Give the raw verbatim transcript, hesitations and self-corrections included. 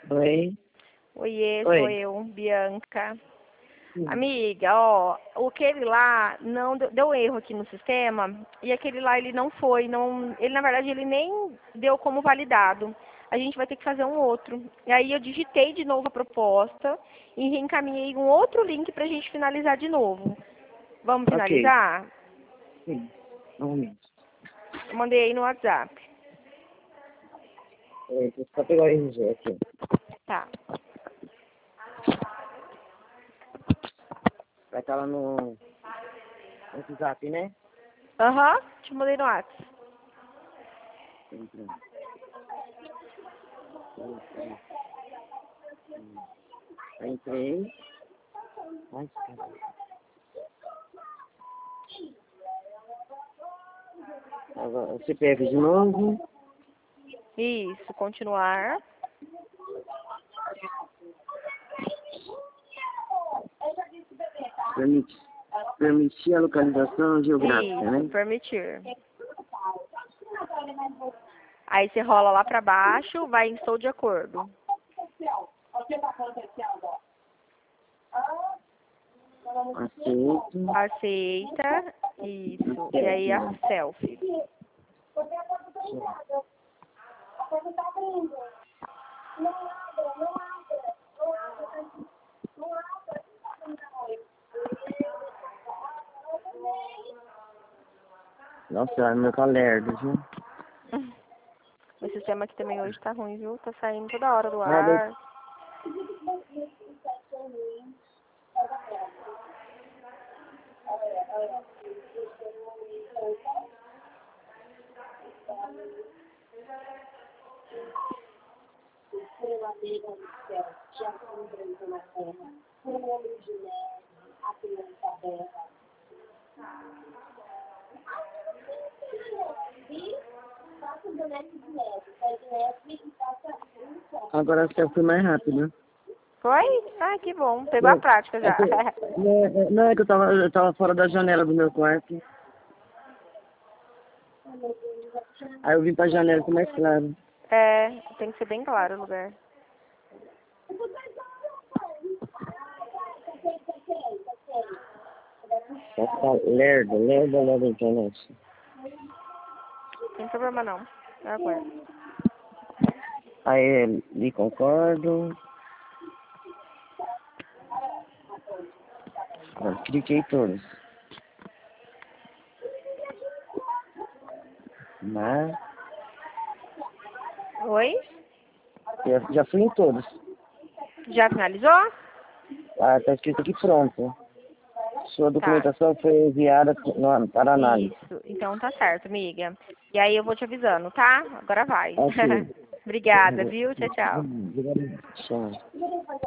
Oi. Oiê, Oi. sou eu, Bianca. Hum. Amiga, ó, aquele lá não deu, deu erro aqui no sistema e aquele lá ele não foi, não, ele na verdade ele nem deu como validado. A gente vai ter que fazer um outro. E aí eu digitei de novo a proposta e reencaminhei um outro link pra gente finalizar de novo. Vamos Ok. finalizar? Sim. Normalmente. Eu mandei aí no WhatsApp. É, vou só pegar o R G aqui. Tá. Vai estar lá no no WhatsApp, né? Aham, te mandei no WhatsApp. Entrando. Entrei. Ai, caramba. Agora, o C P F de novo. Isso, continuar. Permite, permitir a localização geográfica, Isso, né? permitir. Aí você rola lá pra baixo, vai em estou de acordo. Aceito. Aceita. Isso. E aí a selfie. Nossa, meu tá lerdo, viu? O sistema aqui também hoje tá ruim, viu? Tá saindo toda hora do Ah, ar. agora a selfie mais rápida. Foi? Ah, que bom. Pegou a Não, prática é já. que, não, é- não, é que eu tava, eu tava fora da janela do meu quarto. Aí eu vim pra janela com mais claro. É, tem que ser bem claro o lugar. Nossa, lerdo, lerdo, lerdo a internet. Não tem problema não. Eu aguento. Aí, lhe concordo. Agora, cliquei todos. Mas, Oi? eu já fui em todos. Já finalizou? Ah, tá escrito aqui pronto. Sua Tá. documentação foi enviada no- para análise. Isso. Então tá certo, amiga. E aí eu vou te avisando, tá? Agora vai. Ok. Obrigada, viu? Tchau, tchau. Tchau.